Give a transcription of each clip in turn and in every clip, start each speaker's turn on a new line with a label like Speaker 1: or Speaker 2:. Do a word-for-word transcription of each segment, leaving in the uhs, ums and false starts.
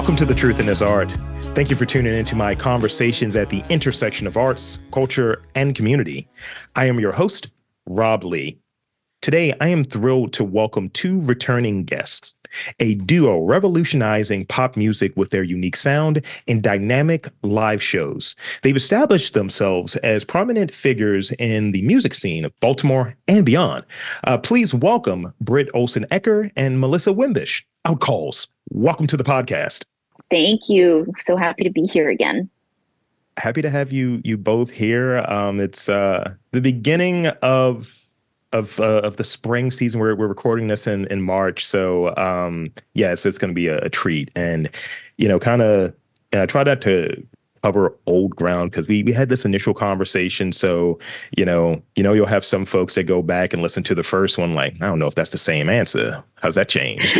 Speaker 1: Welcome to The Truth in This Art. Thank you for tuning into my conversations at the intersection of arts, culture, and community. I am your host, Rob Lee. Today, I am thrilled to welcome two returning guests, a duo revolutionizing pop music with their unique sound and dynamic live shows. They've established themselves as prominent figures in the music scene of Baltimore and beyond. Uh, please welcome Britt Olsen-Ecker and Melissa Wimbish. Outcalls, welcome to the podcast.
Speaker 2: Thank you. So happy to be here again.
Speaker 1: Happy to have you you both here. Um, it's uh, the beginning of of uh, of the spring season. We're we're recording this in in March, so um, yeah, it's it's going to be a, a treat. And you know, kind of uh, try not to cover old ground because we we had this initial conversation. So you know, you know, you'll have some folks that go back and listen to the first one, like, I don't know if that's the same answer. How's that changed?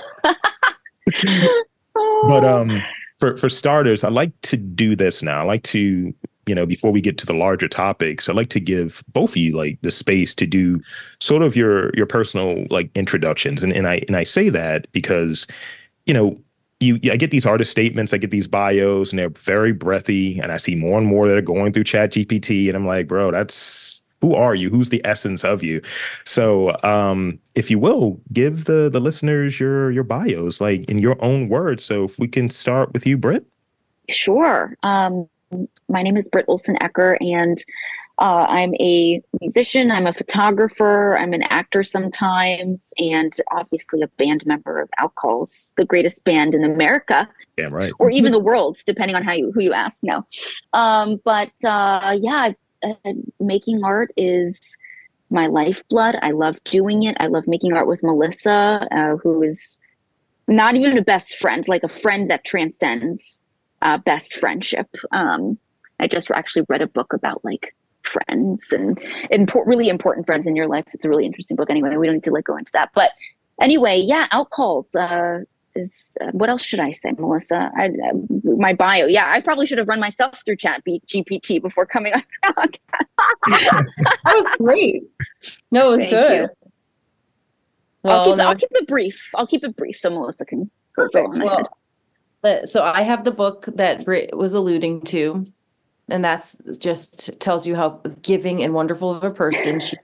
Speaker 1: But um, for for starters, I like to do this now. I like to, you know, before we get to the larger topics, I like to give both of you like the space to do sort of your your personal like introductions. And and I and I say that because, you know, you I get these artist statements, I get these bios, and they're very breathy. And I see more and more that are going through Chat G P T, and I'm like, bro, that's who are you? Who's the essence of you? So um, if you will, give the the listeners your your bios, like in your own words. So if we can start with you, Britt.
Speaker 2: Sure. Um, my name is Britt Olsen-Ecker, and uh, I'm a musician. I'm a photographer. I'm an actor sometimes, and obviously a band member of Outcalls, the greatest band in America.
Speaker 1: Damn right.
Speaker 2: Or even the world, depending on how you who you ask. No. Um, but uh, yeah, I've Uh, making art is my lifeblood. I love doing it. I love making art with Melissa, uh, who is not even a best friend, like a friend that transcends uh, best friendship. Um, I just actually read a book about like friends and import, really important friends in your life. It's a really interesting book. Anyway, we don't need to like go into that. But anyway, yeah, Outcalls. Uh, Is uh, what else should I say, Melissa? I, uh, my bio. Yeah, I probably should have run myself through Chat G P T before coming on.
Speaker 3: That was great. No, it was
Speaker 2: Thank
Speaker 3: good.
Speaker 2: You.
Speaker 3: Well,
Speaker 2: I'll keep,
Speaker 3: no,
Speaker 2: I'll keep it brief. I'll keep it brief so Melissa can go, go on
Speaker 3: well,
Speaker 2: ahead.
Speaker 3: but- so I have the book that Britt was alluding to, and that's just tells you how giving and wonderful of a person she.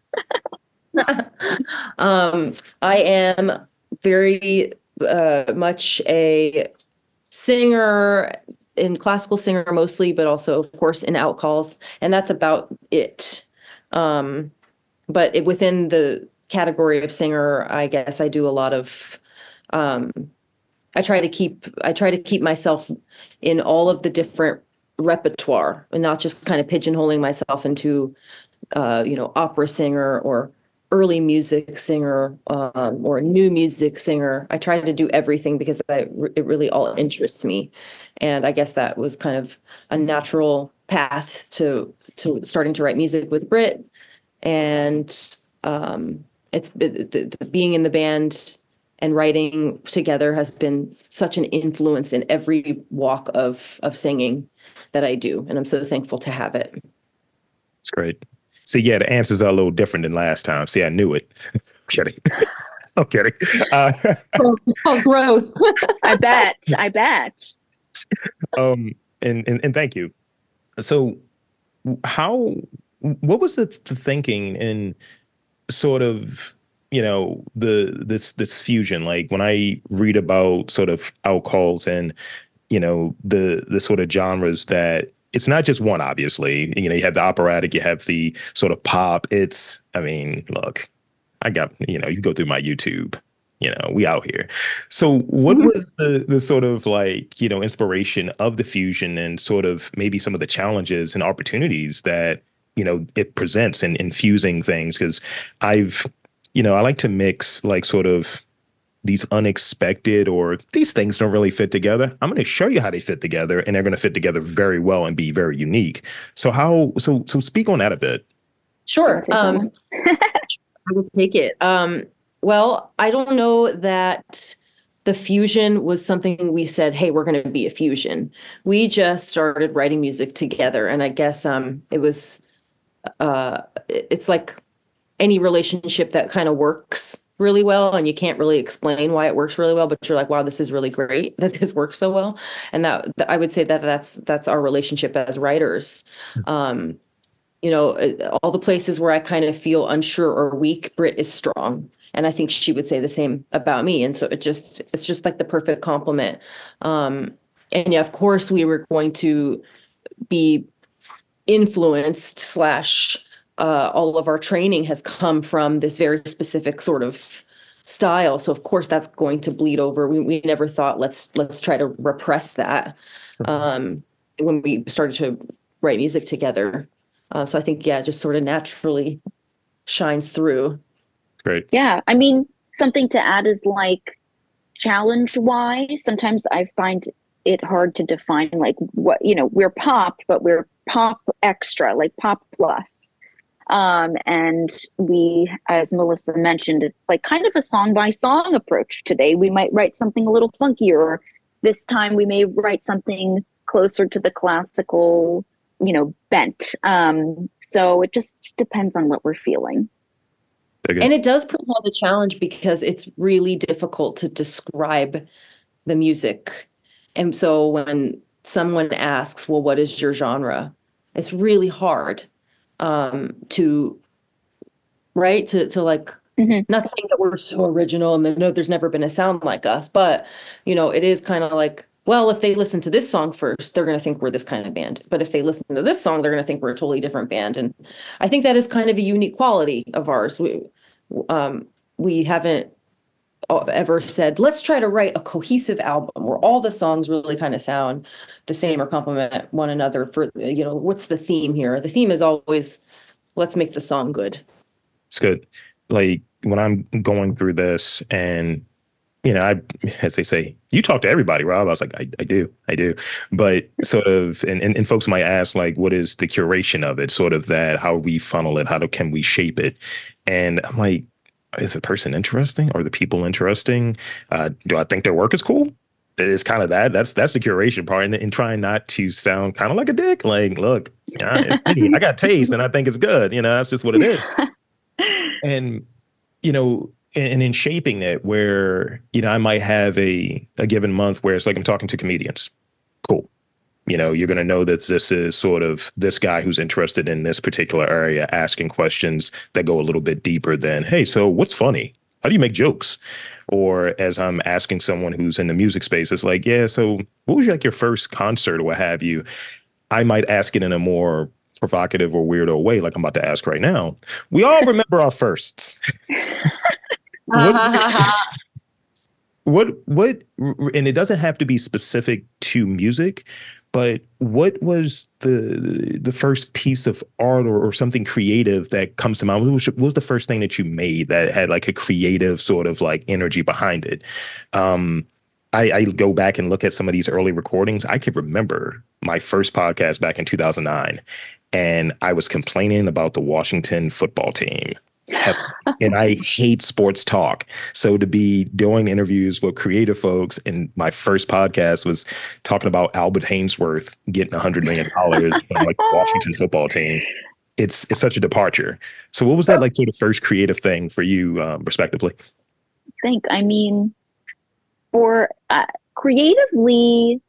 Speaker 3: um, I am very. Uh, much a singer, in classical singer mostly, but also of course in Outcalls, and that's about it. Um, but it, within the category of singer, I guess I do a lot of. Um, I try to keep I try to keep myself in all of the different repertoire, and not just kind of pigeonholing myself into, uh, you know, opera singer or early music singer, um, or new music singer. I try to do everything because I, it really all interests me. And I guess that was kind of a natural path to, to starting to write music with Britt. And um, it's the, the, being in the band and writing together has been such an influence in every walk of, of singing that I do. And I'm so thankful to have it.
Speaker 1: It's great. See, yeah, the answers are a little different than last time. See, I knew it. Kidding. I'm kidding. Uh,
Speaker 3: oh, growth.
Speaker 2: I bet. I bet.
Speaker 1: Um, and, and and thank you. So, how? What was the, the thinking in sort of, you know, the this this fusion? Like when I read about sort of Outcalls and, you know, the the sort of genres that. It's not just one, obviously. You know, you have the operatic, you have the sort of pop. It's, I mean, look, I got, you know, you go through my YouTube, you know, we out here. So what mm-hmm. was the the sort of like, you know, inspiration of the fusion and sort of maybe some of the challenges and opportunities that, you know, it presents in infusing things? Because I've, you know, I like to mix like sort of these unexpected or these things don't really fit together. I'm going to show you how they fit together, and they're going to fit together very well and be very unique. So how, so, so speak on that a bit.
Speaker 3: Sure. Um, I will take it. Um, well, I don't know that the fusion was something we said, hey, we're going to be a fusion. We just started writing music together. And I guess um, it was, uh, it's like any relationship that kind of works really well, and you can't really explain why it works really well, but you're like, wow, this is really great that this works so well. And that, that I would say that that's that's our relationship as writers. Um, you know, uh, all the places where I kind of feel unsure or weak, Britt is strong. And I think she would say the same about me. And so it just, it's just like the perfect compliment. Um, and yeah, of course we were going to be influenced slash, uh, all of our training has come from this very specific sort of style. So of course that's going to bleed over. We, we never thought let's, let's try to repress that. Um, when we started to write music together. Uh, so I think, yeah, just sort of naturally shines through.
Speaker 1: Great.
Speaker 2: Yeah. I mean, something to add is like challenge wise, sometimes I find it hard to define like what, you know, we're pop, but we're pop extra, like pop plus. Um, and we, as Melissa mentioned, it's like kind of a song by song approach. Today we might write something a little funkier, or this time we may write something closer to the classical, you know, bent. Um, so it just depends on what we're feeling.
Speaker 3: And it does present a challenge because it's really difficult to describe the music. And so when someone asks, well, what is your genre? It's really hard um, to, right, to, to like, mm-hmm. not saying that we're so original and that, no, there's never been a sound like us, but, you know, it is kind of like, well, if they listen to this song first, they're going to think we're this kind of band. But if they listen to this song, they're going to think we're a totally different band. And I think that is kind of a unique quality of ours. We, um, we haven't ever said, let's try to write a cohesive album where all the songs really kind of sound the same or complement one another for, you know, what's the theme here? The theme is always, let's make the song good.
Speaker 1: It's good. Like when I'm going through this and, you know, I, as they say, you talk to everybody, Rob. I was like, I, I do, I do. But sort of, and, and, and folks might ask, like, what is the curation of it? Sort of that, how we funnel it? How do, can we shape it? And I'm like, is the person interesting? Are the people interesting? Uh, do I think their work is cool? It's kind of that. That's that's the curation part, and, and trying not to sound kind of like a dick. Like, look, yeah, it's me. I got taste, and I think it's good. You know, that's just what it is. And you know, and in shaping it, where you know, I might have a a given month where it's like I'm talking to comedians. Cool. You know, you're going to know that this is sort of this guy who's interested in this particular area, asking questions that go a little bit deeper than, hey, so what's funny? How do you make jokes? Or as I'm asking someone who's in the music space, it's like, yeah, so what was like your first concert or what have you? I might ask it in a more provocative or weirdo way, like I'm about to ask right now. We all remember our firsts. what, what, what, and it doesn't have to be specific to music, but what was the the first piece of art or, or something creative that comes to mind? What was, what was the first thing that you made that had like a creative sort of like energy behind it? Um, I, I go back and look at some of these early recordings. I can remember my first podcast back in two thousand nine, and I was complaining about the Washington football team. And I hate sports talk. So to be doing interviews with creative folks, and my first podcast was talking about Albert Hainsworth getting a hundred million dollars from like the Washington football team. It's it's such a departure. So what was that like sort of first creative thing for you, um, respectively?
Speaker 2: I think, I mean, for uh, creatively,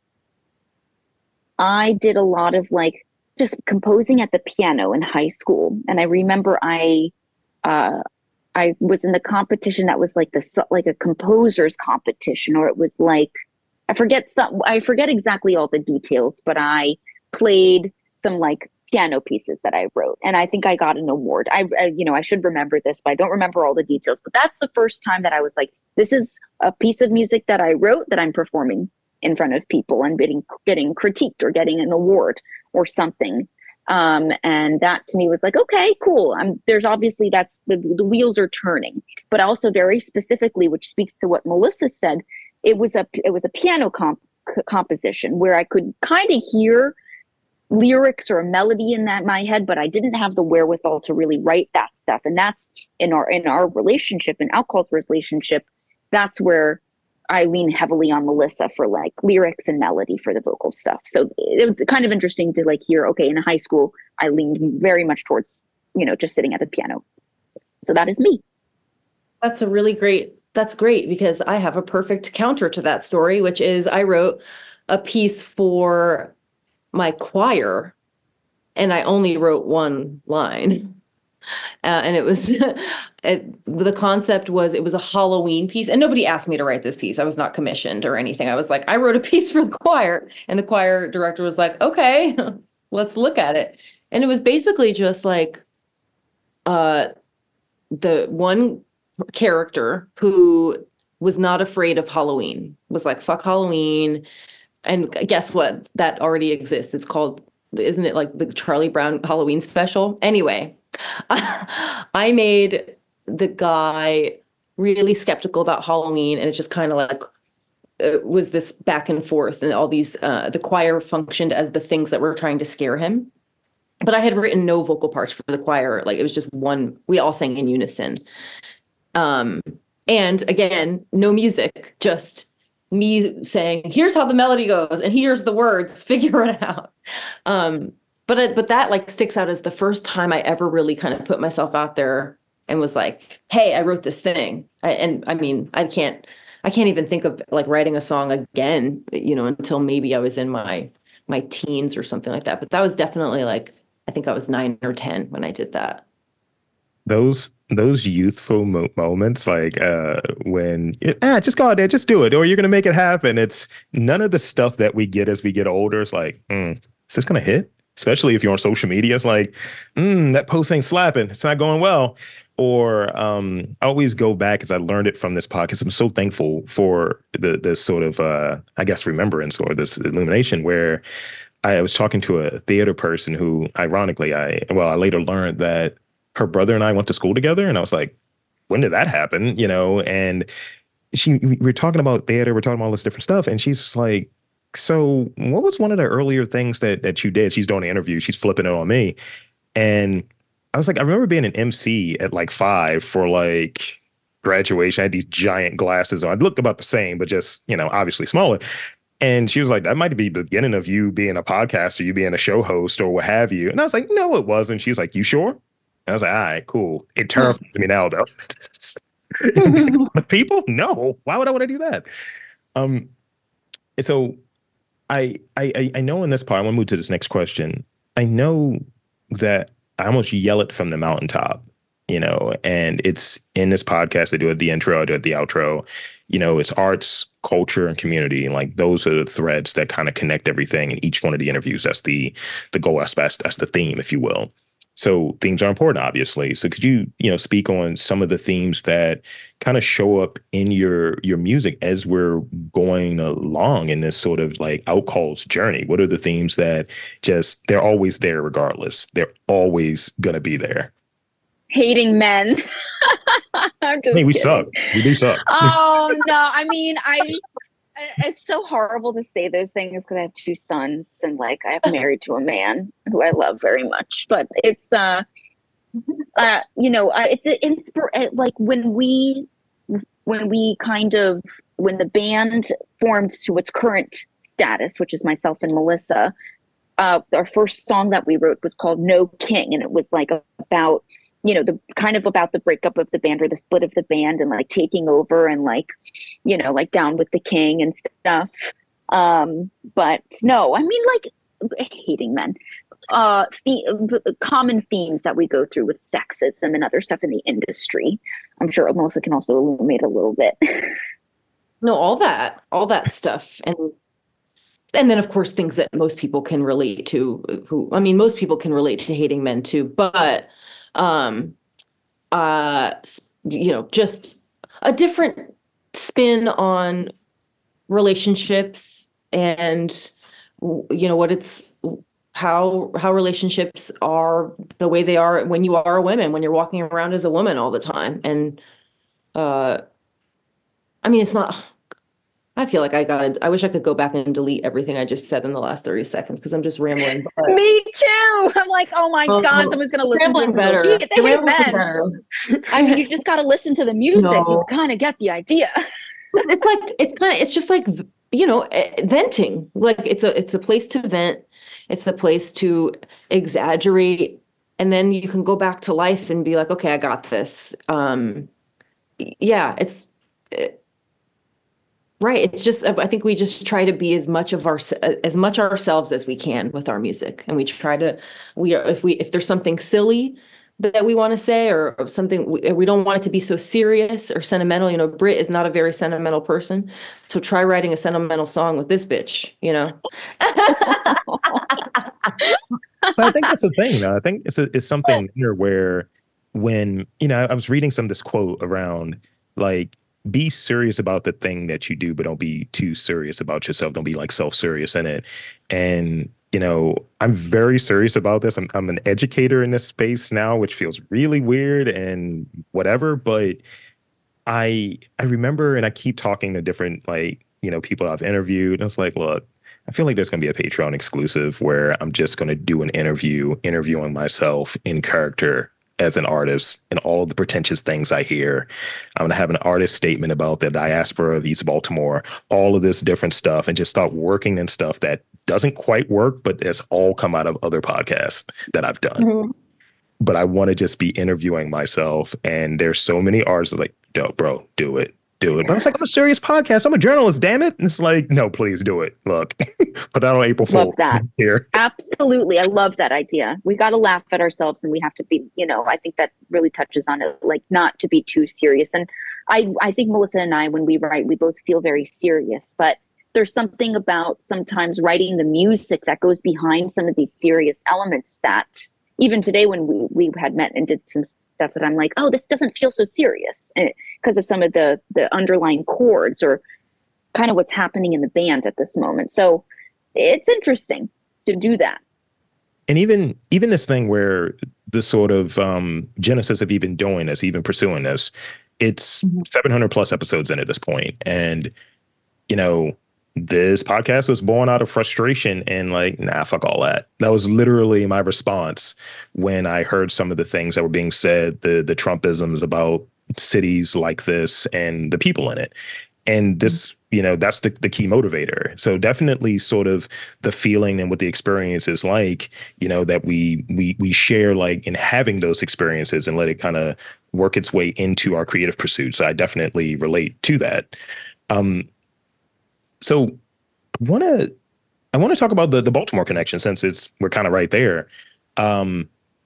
Speaker 2: I did a lot of like just composing at the piano in high school. And I remember I uh, I was in the competition that was like the like a composer's competition, or it was like I forget some I forget exactly all the details, but I played some like piano pieces that I wrote, and I think I got an award. I, I you know I should remember this, but I don't remember all the details. But that's the first time that I was like, this is a piece of music that I wrote that I'm performing in front of people and getting getting critiqued or getting an award or something. Um, and that to me was like, okay, cool. Um, there's obviously that's the, the wheels are turning, but also very specifically, which speaks to what Melissa said, it was a, it was a piano comp composition where I could kind of hear lyrics or a melody in that my head, but I didn't have the wherewithal to really write that stuff. And that's in our, in our relationship, in Outcall's relationship, that's where I lean heavily on Melissa for like lyrics and melody for the vocal stuff. So it was kind of interesting to like hear, okay, in high school, I leaned very much towards, you know, just sitting at the piano. So that is me.
Speaker 3: That's a really great, that's great because I have a perfect counter to that story, which is I wrote a piece for my choir and I only wrote one line. Uh, and it was, it, the concept was it was a Halloween piece, and nobody asked me to write this piece. I was not commissioned or anything. I was like, I wrote a piece for the choir, and the choir director was like, okay, let's look at it. And it was basically just like, uh, the one character who was not afraid of Halloween, was like, fuck Halloween. And guess what? That already exists. It's called, isn't it like the Charlie Brown Halloween special? Anyway, I made the guy really skeptical about Halloween, and it's just kind of like it was this back and forth, and all these uh, the choir functioned as the things that were trying to scare him. But I had written no vocal parts for the choir; like it was just one. We all sang in unison. Um, and again, no music, just me saying, "Here's how the melody goes, and here's the words. Figure it out." Um, But it, but that like sticks out as the first time I ever really kind of put myself out there and was like, "Hey, I wrote this thing." I, and I mean, I can't, I can't even think of like writing a song again, you know, until maybe I was in my my teens or something like that. But that was definitely like, I think I was nine or ten when I did that.
Speaker 1: Those those youthful mo- moments, like uh, when ah, just go out there, just do it, or you're gonna make it happen. It's none of the stuff that we get as we get older. It's like, mm, is this gonna hit? Especially if you're on social media, it's like, mm, that post ain't slapping. It's not going well. Or um, I always go back because I learned it from this podcast. I'm so thankful for the this sort of, uh, I guess, remembrance or this illumination where I was talking to a theater person who, ironically, I well, I later learned that her brother and I went to school together, and I was like, when did that happen? You know, and she we were talking about theater, we're talking about all this different stuff, and she's just like, so what was one of the earlier things that that you did? She's doing an interview, she's flipping it on me. And I was like, I remember being an M C at like five for like graduation. I had these giant glasses on. I looked about the same, but just, you know, obviously smaller. And she was like, that might be the beginning of you being a podcaster, you being a show host or what have you. And I was like, no, it wasn't. She was like, you sure? And I was like, all right, cool. It terrifies me now, though. People? No. Why would I want to do that? Um, so I, I I know in this part, I want to move to this next question. I know that I almost yell it from the mountaintop, you know, and it's in this podcast. I do it at the intro, I do it at the outro. You know, it's arts, culture, and community. And like those are the threads that kind of connect everything in each one of the interviews. That's the the goal aspect, that's the theme, if you will. So themes are important, obviously. So could you, you know, speak on some of the themes that kind of show up in your your music as we're going along in this sort of like Outcall's journey? What are the themes that just they're always there regardless? They're always gonna be there.
Speaker 2: Hating men. I'm
Speaker 1: I
Speaker 2: just
Speaker 1: mean, we
Speaker 2: kidding.
Speaker 1: suck. We do suck.
Speaker 2: Oh no, I mean, I it's so horrible to say those things because I have two sons and like I'm married to a man who I love very much. But it's uh, uh you know, uh, it's an inspir- like when we when we kind of when the band formed to its current status, which is myself and Melissa. Uh, our first song that we wrote was called No King, and it was like about, you know, the kind of about the breakup of the band or the split of the band and like taking over and like, you know, like down with the king and stuff. Um, but no, I mean, like hating men, uh, the common themes that we go through with sexism and other stuff in the industry. I'm sure Melissa can also illuminate a little bit.
Speaker 3: No, all that, all that stuff. And and then of course things that most people can relate to, who, I mean, most people can relate to hating men too, but um, uh, you know, just a different spin on relationships and, you know, what it's, how, how relationships are the way they are when you are a woman, when you're walking around as a woman all the time. And, uh, I mean, it's not, I feel like I got I wish I could go back and delete everything I just said in the last thirty seconds because I'm just rambling. But,
Speaker 2: Me too. I'm like, oh my
Speaker 3: um,
Speaker 2: God, someone's going to listen to this.
Speaker 3: better.
Speaker 2: Gee, they hate men.
Speaker 3: Better.
Speaker 2: I mean, you just got to listen to the music.
Speaker 3: No.
Speaker 2: You kind of get the idea.
Speaker 3: It's like, it's kind of, it's just like, you know, venting. Like it's a, it's a place to vent. It's a place to exaggerate. And then you can go back to life and be like, okay, I got this. Um, yeah, it's it, right. It's just, I think we just try to be as much of our, as much ourselves as we can with our music. And we try to, we are, if we, if there's something silly that we want to say, or something, we, we don't want it to be so serious or sentimental. You know, Brit is not a very sentimental person. So try writing a sentimental song with this bitch, you know?
Speaker 1: But I think that's the thing, though. I think it's a, it's something here where when, you know, I was reading some of this quote around like, be serious about the thing that you do, but don't be too serious about yourself. Don't be like self-serious in it. And, you know, I'm very serious about this. I'm, I'm an educator in this space now, which feels really weird and whatever. But I, I remember, and I keep talking to different, like, you know, people I've interviewed. And I was like, look, I feel like there's going to be a Patreon exclusive where I'm just going to do an interview, interviewing myself in character as an artist and all of the pretentious things I hear. I'm going to have an artist statement about the diaspora of East Baltimore, all of this different stuff, and just start working in stuff that doesn't quite work, but it's all come out of other podcasts that I've done. Mm-hmm. But I want to just be interviewing myself. And there's so many artists like, dope, bro, do it. Do it. But I was like, I'm a serious podcast. I'm a journalist, damn it. And it's like, no, please do it. Look, put that on April Fool's.
Speaker 2: Love that. Here. Absolutely. I love that idea. We got to laugh at ourselves, and we have to be, you know, I think that really touches on it, like not to be too serious. And I, I think Melissa and I, when we write, we both feel very serious, but there's something about sometimes writing the music that goes behind some of these serious elements that even today when we, we had met and did some stuff that I'm like, oh, this doesn't feel so serious because of some of the the underlying chords or kind of what's happening in the band at this moment. So it's interesting to do that.
Speaker 1: And even even this thing where the sort of um, genesis of even doing this, even pursuing this, it's mm-hmm. seven hundred plus episodes in at this point. And, you know, this podcast was born out of frustration and like, nah, fuck all that. That was literally my response when I heard some of the things that were being said, the the Trumpisms about cities like this and the people in it. And this, you know, that's the, the key motivator. So definitely sort of the feeling and what the experience is like, you know, that we we we share like in having those experiences and let it kind of work its way into our creative pursuits. I definitely relate to that. Um, So I want to I want to talk about the, the Baltimore connection since it's we're kind of right there. Um,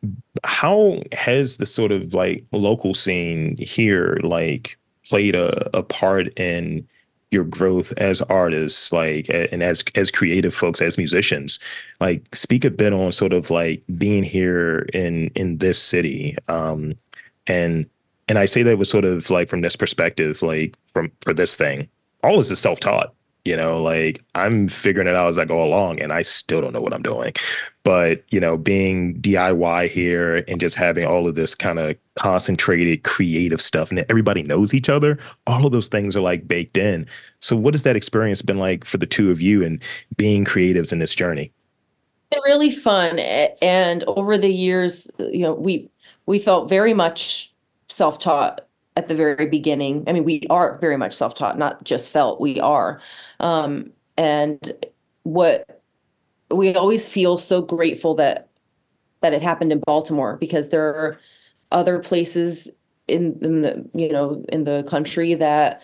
Speaker 1: how has the sort of like local scene here like played a, a part in your growth as artists, like and as as creative folks, as musicians? Like speak a bit on sort of like being here in in this city. Um, and and I say that was sort of like from this perspective, like from for this thing, all this is self-taught. You know, like I'm figuring it out as I go along and I still don't know what I'm doing. But, you know, being D I Y here and just having all of this kind of concentrated creative stuff and everybody knows each other, all of those things are like baked in. So what has that experience been like for the two of you and being creatives in this journey?
Speaker 3: Really fun. And over the years, you know, we we felt very much self-taught at the very beginning. I mean, we are very much self-taught, not just felt, we are. Um, and what we always feel so grateful that that it happened in Baltimore, because there are other places in, in the, you know, in the country that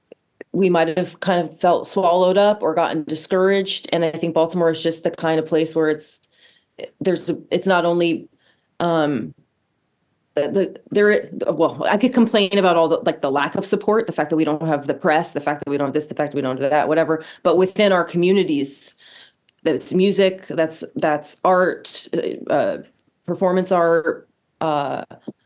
Speaker 3: we might have kind of felt swallowed up or gotten discouraged. And I think Baltimore is just the kind of place where it's, there's, it's not only, um, the there well I could complain about all the like the lack of support, the fact that we don't have the press, the fact that we don't have this, the fact that we don't do that, whatever, but within our communities, that's music, that's that's art, uh performance art, uh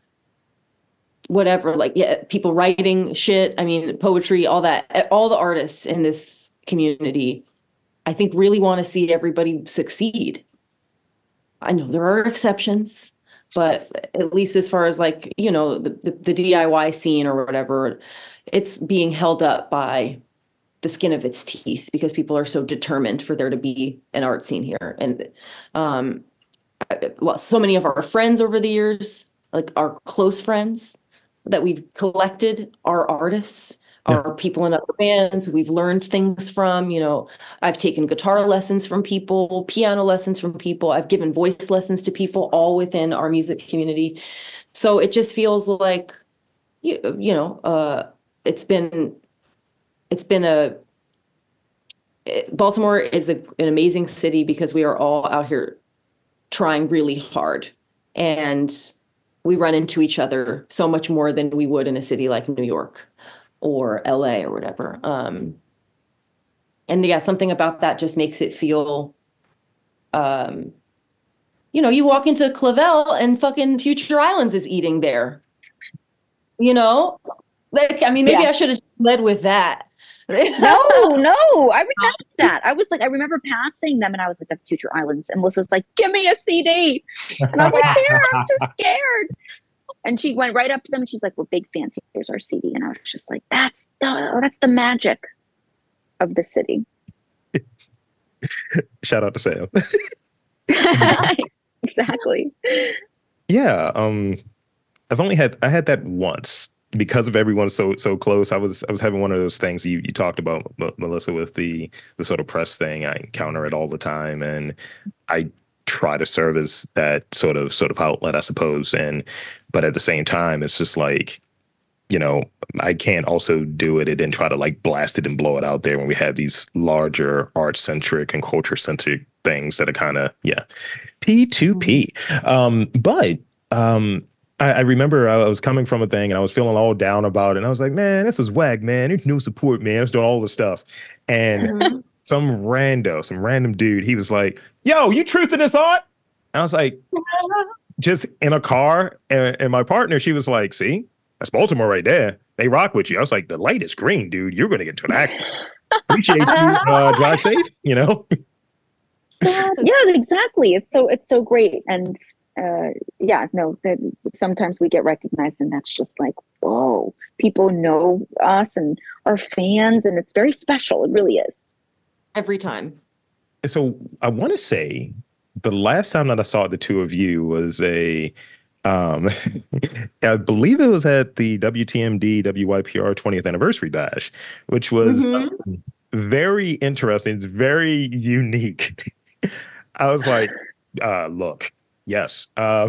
Speaker 3: whatever, like yeah people writing shit, I mean poetry, all that, all the artists in this community I think really want to see everybody succeed. I know there are exceptions, but at least as far as like, you know, the, the, the D I Y scene or whatever, it's being held up by the skin of its teeth because people are so determined for there to be an art scene here. And um, well, so many of our friends over the years, like our close friends that we've collected are artists, yeah. Are people in other bands we've learned things from. You know, I've taken guitar lessons from people, piano lessons from people. I've given voice lessons to people, all within our music community. So it just feels like, you, you know, uh, it's been, it's been a, Baltimore is a, an amazing city because we are all out here trying really hard, and we run into each other so much more than we would in a city like New York or L A or whatever. Um, and yeah, something about that just makes it feel, um, you know, you walk into Clavel and fucking Future Islands is eating there. You know, like, I mean, maybe
Speaker 2: Yeah.
Speaker 3: I should have led with that.
Speaker 2: No, no, I remember that. I was like, I remember passing them and I was like, that's Future Islands. And Melissa was like, give me a C D. And I was like, here, I'm so scared. And she went right up to them and she's like, we're big fans. Here's our C D. And I was just like, that's the, that's the magic of the city.
Speaker 1: Shout out to Sam.
Speaker 2: Exactly.
Speaker 1: Yeah. Um, I've only had, I had that once. Because of everyone so so close, I was I was having one of those things you, you talked about, M- Melissa, with the the sort of press thing. I encounter it all the time, and I try to serve as that sort of sort of outlet, I suppose. And but at the same time, it's just like, you know, I can't also do it and then try to like blast it and blow it out there when we have these larger art centric and culture centric things that are kind of yeah, P two P. Um, but um. I, I remember I was coming from a thing and I was feeling all down about it. And I was like, man, this is whack, man. There's no support, man. I was doing all this stuff. And
Speaker 3: Mhm.
Speaker 1: some rando, some random dude, he was like, yo, you truthing this art? And I was like, just in a car. And, and my partner, she was like, see, that's Baltimore right there. They rock with you. I was like, the light is green, dude. You're going to get into an accident. Appreciate you. Uh, drive safe, you know?
Speaker 2: Yeah, exactly. It's so, it's so great. And uh yeah, no, that sometimes we get recognized and that's just like, whoa, people know us and are fans, and it's very special. It really is.
Speaker 3: Every time.
Speaker 1: So I want to say the last time that I saw the two of you was a, um, I believe it was at the W T M D W Y P R twentieth anniversary bash, which was
Speaker 3: Mhm.
Speaker 1: um, very interesting. It's very unique. I was like, uh, look, yes. Um,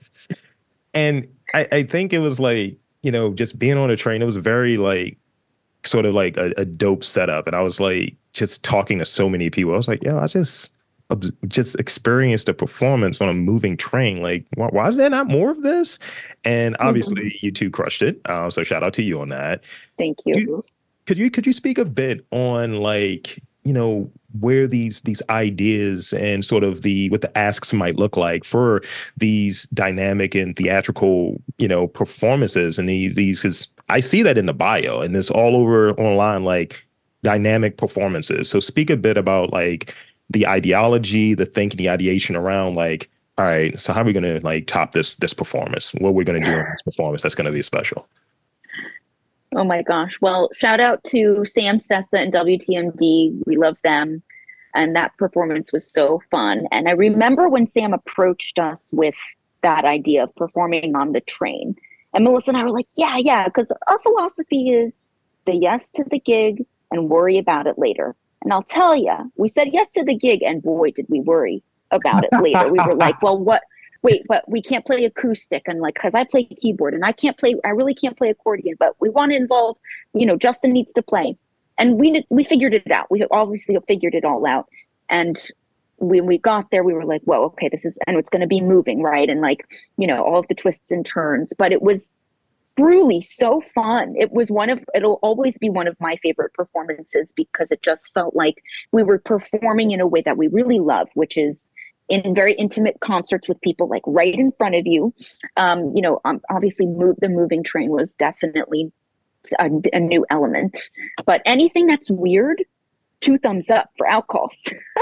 Speaker 1: and I, I think it was like, you know, just being on a train, it was very like, sort of like a, a dope setup. And I was like, just talking to so many people. I was like, yo, I just, just experienced a performance on a moving train. Like, why, why is there not more of this? And obviously mm-hmm. you two crushed it. Um, so shout out to you on that.
Speaker 2: Thank you.
Speaker 1: you. Could you, could you speak a bit on like, you know, where these these ideas and sort of the what the asks might look like for these dynamic and theatrical, you know, performances and these these because I see that in the bio and it's all over online, like dynamic performances. So speak a bit about like the ideology, the thinking, the ideation around like, all right, so how are we going to like top this this performance? What we're going to do in this performance that's going to be special.
Speaker 2: Oh my gosh. Well, shout out to Sam Sessa and W T M D. We love them. And that performance was so fun. And I remember when Sam approached us with that idea of performing on the train. And Melissa and I were like, yeah, yeah, because our philosophy is say yes to the gig and worry about it later. And I'll tell you, we said yes to the gig and boy, did we worry about it later. We were like, well, what? Wait, but we can't play acoustic, and like, cause I play keyboard and I can't play, I really can't play accordion, but we want to involve, you know, Justin needs to play. And we we figured it out. We obviously figured it all out. And when we got there, we were like, whoa, okay, this is, and it's going to be moving, right? And like, you know, all of the twists and turns, but it was truly so fun. It was one of, it'll always be one of my favorite performances because it just felt like we were performing in a way that we really love, which is in very intimate concerts with people like right in front of you. Um, you know, um, obviously move, the moving train was definitely a, a new element, but anything that's weird, two thumbs up for Outcalls.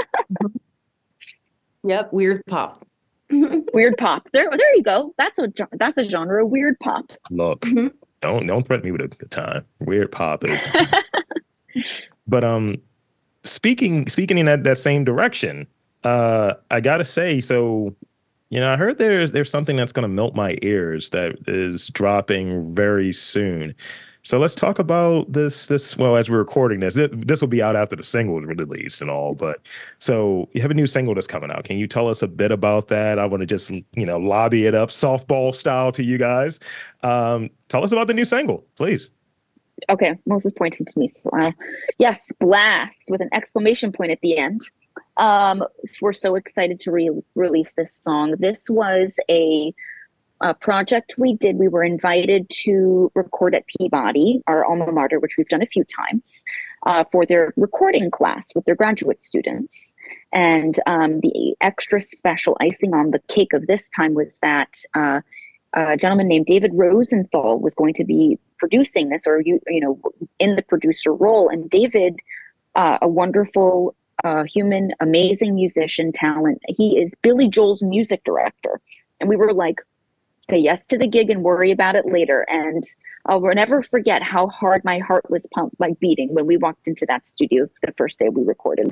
Speaker 3: Yep. Weird pop.
Speaker 2: Weird pop. There, there you go. That's a, that's a genre, weird pop.
Speaker 1: Look, mm-hmm. don't, don't threaten me with a good time. Weird pop is, but, um, speaking, speaking in that, that same direction, Uh, I gotta say, so, you know, I heard there's there's something that's gonna melt my ears that is dropping very soon. So let's talk about this. This well, as we're recording this, it, this will be out after the single is released and all. But so you have a new single that's coming out. Can you tell us a bit about that? I want to just you know lobby it up softball style to you guys. Um, tell us about the new single, please.
Speaker 2: Okay, Melissa's pointing to me. So, uh, yes, blast with an exclamation point at the end. Um, we're so excited to re- release this song. This was a a project we did. We were invited to record at Peabody, our alma mater, which we've done a few times, uh, for their recording class with their graduate students. And um, the extra special icing on the cake of this time was that uh, a gentleman named David Rosenthal was going to be producing this, or you you know, in the producer role. And David, uh, a wonderful uh, human, amazing musician talent. He is Billy Joel's music director. And we were like, say yes to the gig and worry about it later. And I'll never forget how hard my heart was pumped, like beating, when we walked into that studio the first day we recorded.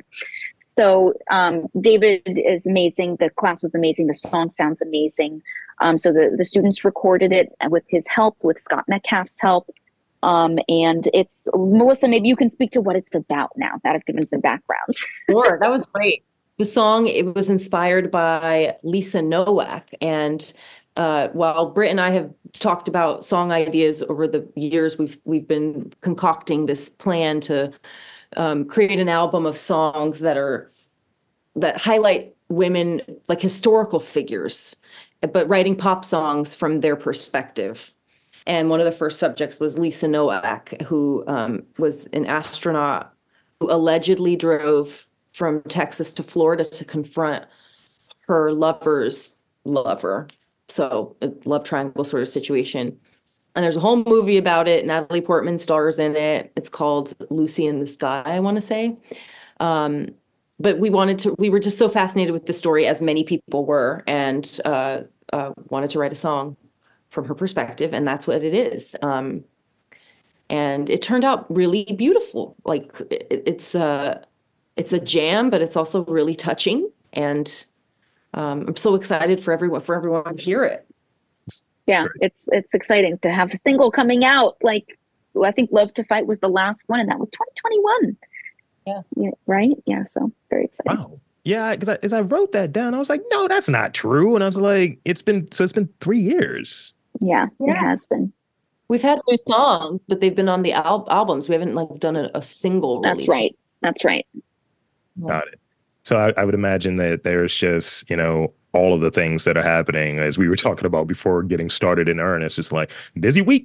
Speaker 2: So um, David is amazing. The class was amazing. The song sounds amazing. Um, so the, the students recorded it with his help, with Scott Metcalf's help. Um, and it's, Melissa, maybe you can speak to what it's about now that I've given some background.
Speaker 3: Sure, that was great. The song, it was inspired by Lisa Nowak. And uh, while Britt and I have talked about song ideas over the years, we've we've been concocting this plan to um, create an album of songs that are that highlight women, like historical figures, but writing pop songs from their perspective. And one of the first subjects was Lisa Nowak, who um, was an astronaut who allegedly drove from Texas to Florida to confront her lover's lover. So a love triangle sort of situation. And there's a whole movie about it. Natalie Portman stars in it. It's called Lucy in the Sky, I want to say. Um, but we wanted to, we were just so fascinated with the story, as many people were, and uh, uh, wanted to write a song from her perspective. And that's what it is. Um, and it turned out really beautiful. Like it, it's a, it's a jam, but it's also really touching. And um, I'm so excited for everyone, for everyone to hear it.
Speaker 2: Yeah, it's it's exciting to have a single coming out. Like, I think Love to Fight was the last one, and that was twenty twenty-one.
Speaker 3: Yeah.
Speaker 2: Yeah, right? Yeah, so very exciting.
Speaker 1: Wow. Yeah, because as I wrote that down, I was like, no, that's not true. And I was like, it's been, so it's been three years.
Speaker 2: Yeah,
Speaker 3: Yeah.
Speaker 2: it has been.
Speaker 3: We've had new songs, but they've been on the al- albums. We haven't like done a, a single release.
Speaker 2: That's right. That's right.
Speaker 1: Got it. So I, I would imagine that there's just, you know, all of the things that are happening, as we were talking about before getting started in earnest. It's like busy week.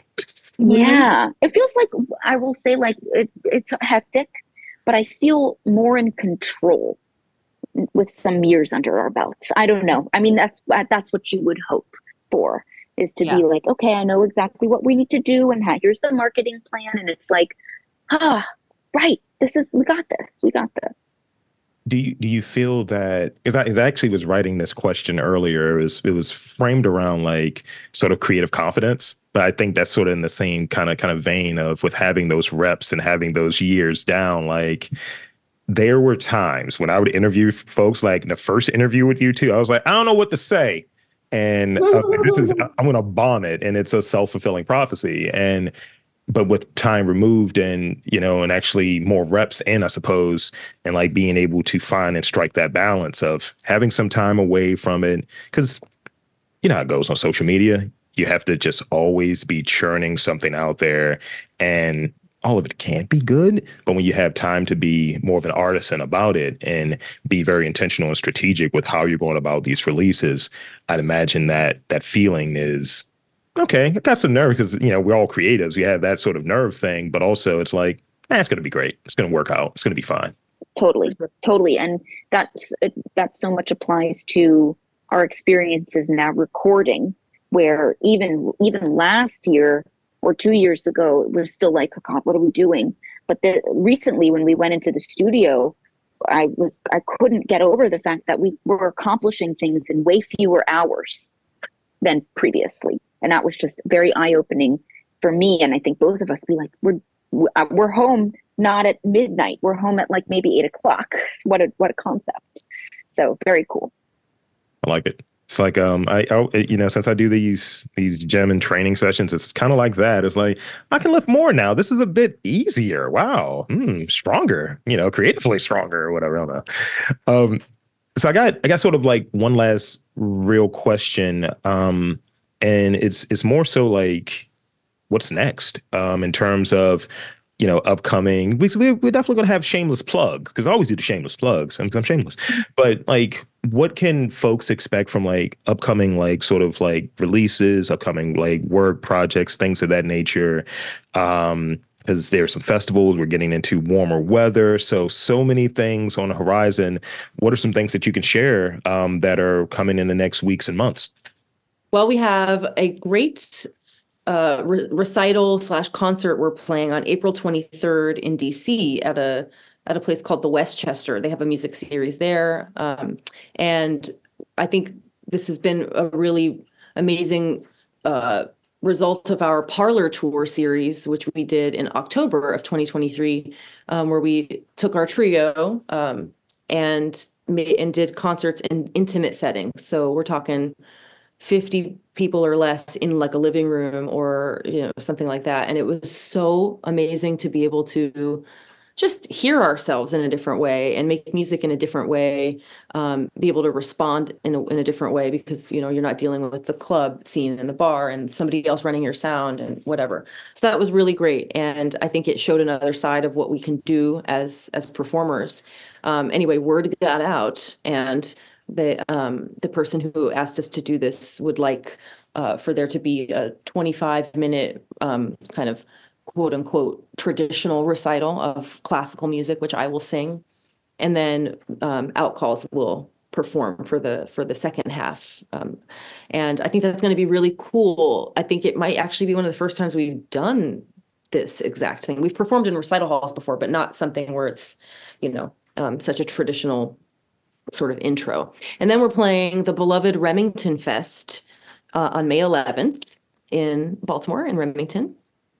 Speaker 2: Yeah, it feels like, I will say, like it, it's hectic, but I feel more in control with some years under our belts. I don't know. I mean, that's that's what you would hope for, is to
Speaker 3: Yeah.
Speaker 2: be like, okay, I know exactly what we need to do, and how, here's the marketing plan, and it's like, ah, right, this is, we got this, we got this.
Speaker 1: Do you do you feel that, because I, 'cause I actually was writing this question earlier, it was it was framed around like sort of creative confidence, but I think that's sort of in the same kind of kind of vein of with having those reps and having those years down. Like there were times when I would interview folks, like the first interview with you two, I was like, I don't know what to say. And I was like, this is, I'm going to bomb it. And it's a self-fulfilling prophecy. And but with time removed and, you know, and actually more reps in, I suppose, and like being able to find and strike that balance of having some time away from it. Because you know how it goes on social media. You have to just always be churning something out there, and all of it can't be good. But when you have time to be more of an artisan about it and be very intentional and strategic with how you're going about these releases, I'd imagine that that feeling is, okay, I got some nerve, because, you know, we're all creatives. We have that sort of nerve thing, but also it's like, eh, it's going to be great. It's going to work out. It's going to be fine.
Speaker 2: Totally, totally. And that's, that so much applies to our experiences now recording, where even, even last year or two years ago, it was still like, oh God, what are we doing? But the, recently when we went into the studio, I was, I couldn't get over the fact that we were accomplishing things in way fewer hours than previously. And that was just very eye-opening for me. And I think both of us be like, we're, we're home, not at midnight. We're home at like maybe eight o'clock. What a, what a concept. So very cool.
Speaker 1: I like it. It's like um I, I you know since I do these these gym and training sessions, it's kind of like that. It's like I can lift more now. This is a bit easier. Wow, hmm, stronger. You know, creatively stronger or whatever. I don't know. Um, so I got I got sort of like one last real question. Um, and it's it's more so like what's next um, in terms of you know upcoming we, we- we're definitely going to have shameless plugs because I always do the shameless plugs I'm, I'm shameless, but like what can folks expect from like upcoming like sort of like releases, upcoming like work projects, things of that nature, um because there's some festivals, we're getting into warmer weather, so so many things on the horizon. What are some things that you can share um, that are coming in the next weeks and months?
Speaker 3: Well, we have a great uh, re- recital slash concert we're playing on April twenty-third in D C at a at a place called the Westchester. They have a music series there, um, and I think this has been a really amazing uh, result of our Parlor Tour series, which we did in October of twenty twenty-three, um, where we took our trio um, and made and did concerts in intimate settings. So we're talking fifty people or less in like a living room or you know something like that, and it was so amazing to be able to just hear ourselves in a different way and make music in a different way, um, be able to respond in a, in a different way because you know you're not dealing with the club scene and the bar and somebody else running your sound and whatever. So that was really great, and I think it showed another side of what we can do as as performers. Um, anyway, word got out, and the um, the person who asked us to do this would like uh, for there to be a twenty-five minute um, kind of quote unquote traditional recital of classical music, which I will sing, and then um, Outcalls will perform for the for the second half. Um, and I think that's going to be really cool. I think it might actually be one of the first times we've done this exact thing. We've performed in recital halls before, but not something where it's, you know, um, such a traditional sort of intro. And then we're playing the beloved Remington Fest uh, on May eleventh in Baltimore, in Remington.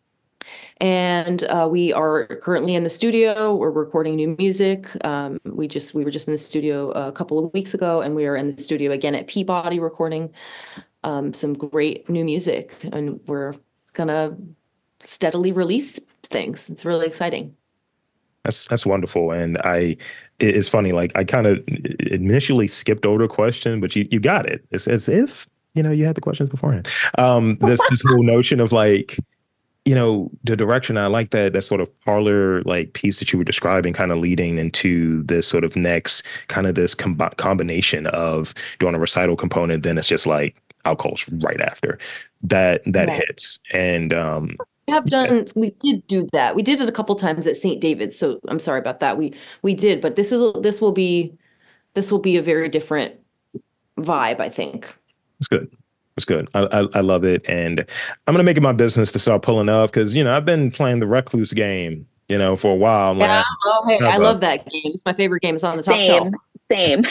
Speaker 3: And uh, we are currently in the studio. We're recording new music. Um, we just we were just in the studio a couple of weeks ago, and we are in the studio again at Peabody recording um, some great new music. And we're gonna steadily release things. It's really exciting.
Speaker 1: That's that's wonderful, and I it's funny. Like I kind of initially skipped over the question, but you you got it. It's as if you know you had the questions beforehand. Um, this this whole notion of like you know the direction. I like that that sort of parlor like piece that you were describing, kind of leading into this sort of next kind of this com- combination of doing a recital component. Then it's just like alcohol's right after that that
Speaker 3: Yeah.
Speaker 1: hits, and um,
Speaker 3: We have done, we did do that. We did it a couple times at Saint David's, so I'm sorry about that. We we did, but this is this will be this will be a very different vibe, I think.
Speaker 1: it's good. It's good. I, I I love it, and I'm gonna make it my business to start pulling up because you know I've been playing the recluse game, you know, for a while. I'm
Speaker 3: Yeah.
Speaker 1: like,
Speaker 3: Oh, hey,
Speaker 1: I
Speaker 3: I
Speaker 1: have
Speaker 3: love
Speaker 1: a-
Speaker 3: that game. It's my favorite game. It's on the top shelf.
Speaker 2: Same, same.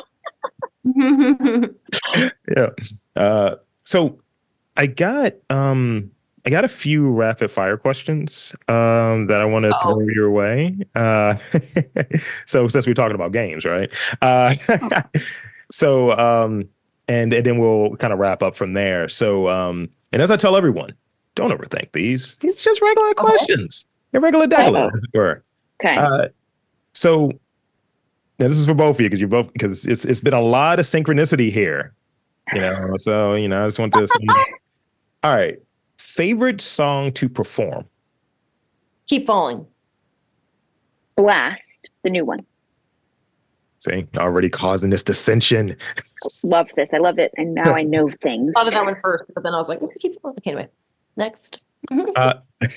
Speaker 1: yeah. Uh, so I got um I got a few rapid fire questions um that I want to
Speaker 3: Uh-oh.
Speaker 1: throw your way. Uh, so since we're talking about games, right? Uh, so um and and then we'll kind of wrap up from there. So um and as I tell everyone, don't overthink these. These just regular
Speaker 3: Okay.
Speaker 1: questions. They're regular degular. as it were.
Speaker 2: Okay.
Speaker 1: Uh, so now this is for both of you because you both because it's it's been a lot of synchronicity here, you know. So you know, I just want to. All right, favorite song to perform.
Speaker 3: Keep falling.
Speaker 2: Blast, the new one.
Speaker 1: See, already causing this dissension.
Speaker 2: Love this. I love it. And now I know things.
Speaker 3: Thought of that one first, but then I was like, keep falling. Okay, anyway, next.
Speaker 1: Uh,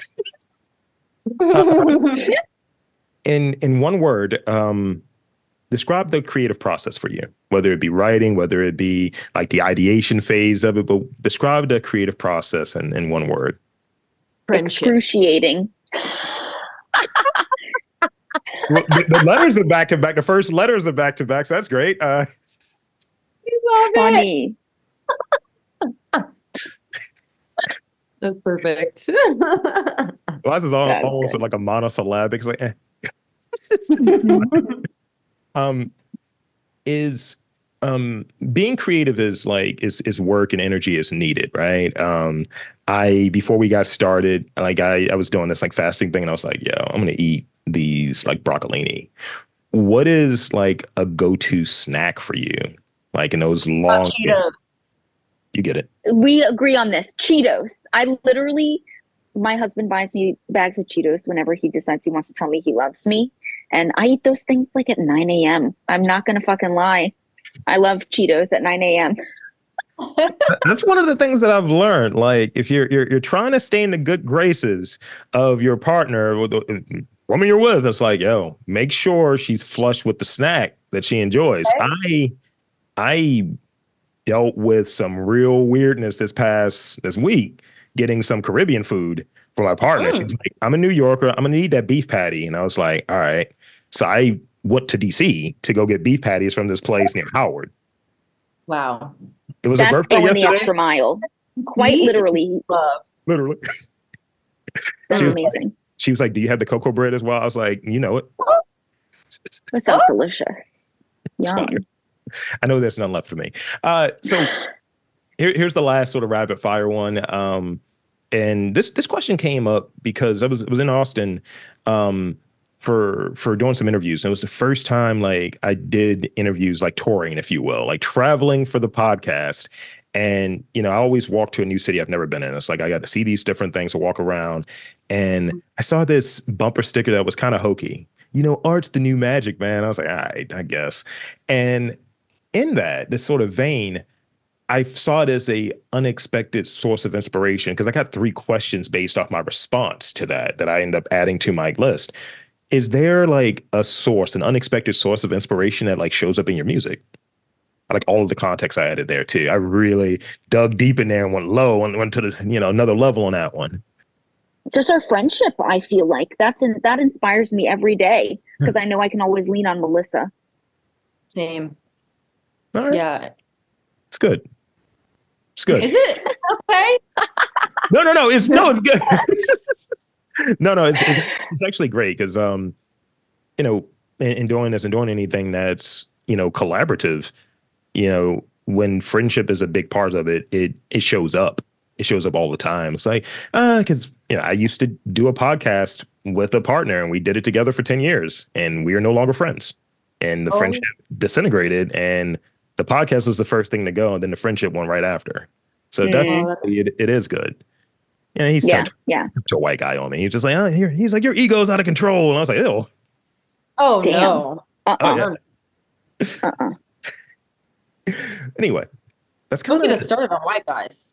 Speaker 1: in in one word, um, describe the creative process for you. Whether it be writing, whether it be like the ideation phase of it, but describe the creative process in, in one word.
Speaker 3: Friendship.
Speaker 2: Excruciating.
Speaker 1: Well, the, the letters are back to back. The first letters are back to back, so that's great. Uh,
Speaker 3: Love it.
Speaker 2: Funny.
Speaker 3: That's perfect.
Speaker 1: well, this is all,
Speaker 2: That's
Speaker 1: almost
Speaker 2: good.
Speaker 1: like a monosyllabic. It's like, eh. um, is um, being creative is like is is work and energy is needed, right? Um, I before we got started, like I I was doing this like fasting thing, and I was like, yo, I'm gonna eat these like broccolini. What is like a go-to snack for you? Like in those long,
Speaker 3: Cheetos.
Speaker 1: you get it.
Speaker 2: We agree on this. Cheetos. I literally, my husband buys me bags of Cheetos whenever he decides he wants to tell me he loves me. And I eat those things like at nine a.m. I'm not going to fucking lie. I love Cheetos at nine a.m.
Speaker 1: That's one of the things that I've learned. Like if you're you're you're trying to stay in the good graces of your partner, with the woman you're with, it's like, yo, make sure she's flush with the snack that she enjoys. I I dealt with some real weirdness this past this week, getting some Caribbean food for my partner.
Speaker 3: Mm.
Speaker 1: She's like, I'm a New Yorker. I'm gonna need that beef patty. And I was like, all right. So I went to D C to go get beef patties from this place near Howard.
Speaker 3: Wow.
Speaker 1: It was a
Speaker 2: That's
Speaker 1: birthday
Speaker 2: going the
Speaker 1: yesterday.
Speaker 2: extra mile. Quite
Speaker 3: See?
Speaker 2: literally.
Speaker 3: Love.
Speaker 1: Literally.
Speaker 2: That's
Speaker 1: She was
Speaker 2: amazing.
Speaker 1: She was like, do you have the cocoa bread as well? I was like, you know it.
Speaker 2: That sounds delicious.
Speaker 1: It's
Speaker 2: Yum.
Speaker 1: fine. I know there's none left for me. Uh, so here, here's the last sort of rapid fire one. Um, and this this question came up because I was I was in Austin um, for for doing some interviews. And it was the first time like I did interviews like touring, if you will, like traveling for the podcast. And, you know, I always walk to a new city I've never been in. It's like I got to see these different things to walk around. And I saw this bumper sticker that was kind of hokey. You know, art's the new magic, man. I was like, all right, I guess. And in that, this sort of vein, I saw it as a unexpected source of inspiration because I got three questions based off my response to that that I end up adding to my list. Is there like a source, an unexpected source of inspiration that like shows up in your music? I like all of the context I added there too. I really dug deep in there and went low and went to the, you know, another level on that one.
Speaker 2: Just our friendship, I feel like that's in, that inspires me every day because I know I can always lean on Melissa.
Speaker 3: Same.
Speaker 1: All right.
Speaker 3: Yeah.
Speaker 1: It's good. It's good.
Speaker 3: Is it okay?
Speaker 1: No, no, no. It's no, it's good. no, no, it's, it's it's actually great because um, you know, in, in doing this and doing anything that's, you know, collaborative, you know, when friendship is a big part of it, it it shows up. It shows up all the time. It's like, uh, because you know, I used to do a podcast with a partner and we did it together for ten years and we are no longer friends. And the
Speaker 3: Oh.
Speaker 1: friendship disintegrated and the podcast was the first thing to go, and then the friendship went right after. So
Speaker 2: Mm.
Speaker 1: definitely it, it is good. Yeah, he's
Speaker 2: Yeah,
Speaker 1: turned
Speaker 2: yeah.
Speaker 1: to a white guy on me. He's just like, oh, here. He's like, your ego's out of control. And I was like, ew.
Speaker 3: Oh
Speaker 2: Damn.
Speaker 3: no.
Speaker 2: Uh-uh.
Speaker 1: Oh, yeah.
Speaker 2: Uh-uh.
Speaker 1: Anyway, that's
Speaker 3: Don't
Speaker 1: kind
Speaker 3: get us
Speaker 1: of
Speaker 3: started on white guys.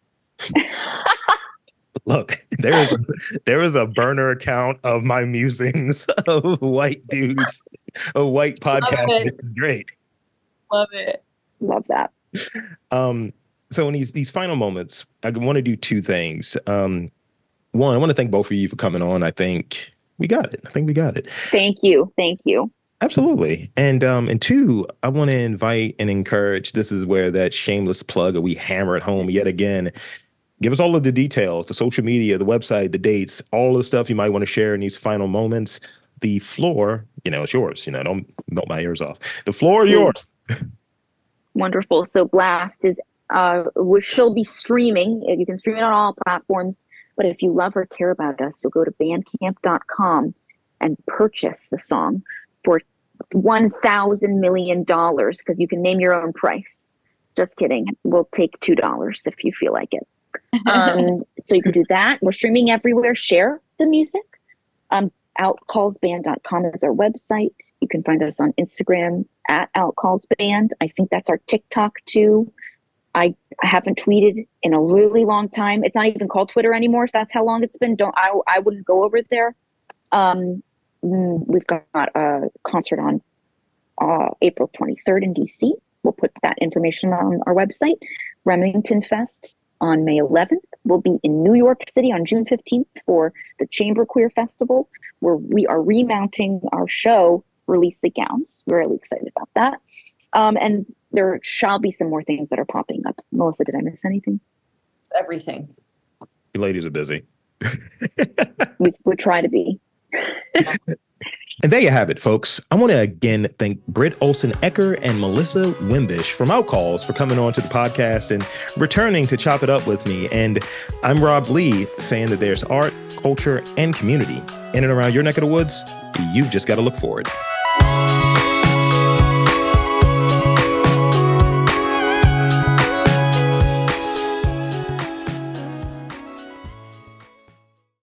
Speaker 1: look. There is a, there is a burner account of my musings of white dudes, a white podcast.
Speaker 3: it.
Speaker 1: It's great.
Speaker 3: Love it.
Speaker 2: Love that.
Speaker 1: Um, so in these these final moments, I want to do two things. Um, one, I want to thank both of you for coming on. I think we got it. I think we got it.
Speaker 2: Thank you. Thank you.
Speaker 1: Absolutely. And um, and two, I want to invite and encourage. This is where that shameless plug, or we hammer it home yet again. Give us all of the details, the social media, the website, the dates, all the stuff you might want to share in these final moments. The floor, you know, it's yours. You know, don't melt my ears off. The floor is yours.
Speaker 2: Wonderful. So Blast is uh we she'll be streaming. You can stream it on all platforms. But if you love or care about us, you'll go to bandcamp dot com and purchase the song for one thousand million dollars because you can name your own price. Just kidding. We'll take two dollars if you feel like it. Um, so you can do that. We're streaming everywhere. Share the music. Um, outcalls band dot com is our website. You can find us on Instagram at outcallsband. I think that's our TikTok too. I, I haven't tweeted in a really long time. It's not even called Twitter anymore. So that's how long it's been. Don't I? I wouldn't go over there. Um, we've got a concert on uh, April twenty-third in D C. We'll put that information on our website. Remington Fest on May eleventh. We'll be in New York City on June fifteenth for the Chamber Queer Festival, where we are remounting our show, Release the Gowns. We're really excited about that. Um, and there shall be some more things that are popping up. Melissa, did I miss anything?
Speaker 3: Everything.
Speaker 1: You ladies are busy.
Speaker 2: We, we try to be.
Speaker 1: And there you have it, folks. I want to again thank Britt Olson Ecker and Melissa Wimbish from Outcalls for coming on to the podcast and returning to chop it up with me. And I'm Rob Lee, saying that there's art, culture, and community in and around your neck of the woods. You've just got to look for it.